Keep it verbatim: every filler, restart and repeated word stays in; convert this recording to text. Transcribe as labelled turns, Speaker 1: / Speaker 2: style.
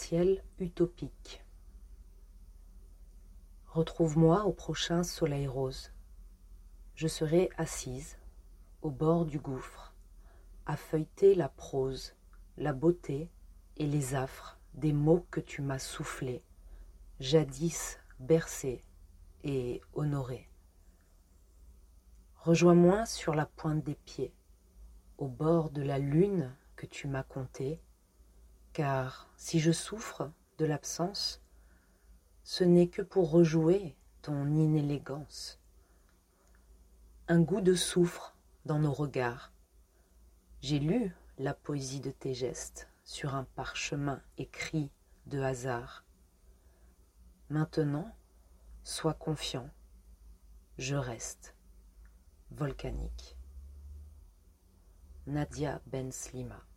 Speaker 1: ciel utopique. Retrouve-moi au prochain soleil rose. Je serai assise au bord du gouffre, à feuilleter la prose, la beauté et les affres des mots que tu m'as soufflés, jadis bercés et honorés. Rejoins-moi sur la pointe des pieds, au bord de la lune que tu m'as contée, car si je souffre de l'absence, ce n'est que pour rejouer ton inélégance. Un goût de soufre dans nos regards. J'ai lu la poésie de tes gestes sur un parchemin écrit de hasard. Maintenant, sois confiant, je reste volcanique. Nadia Ben Slima.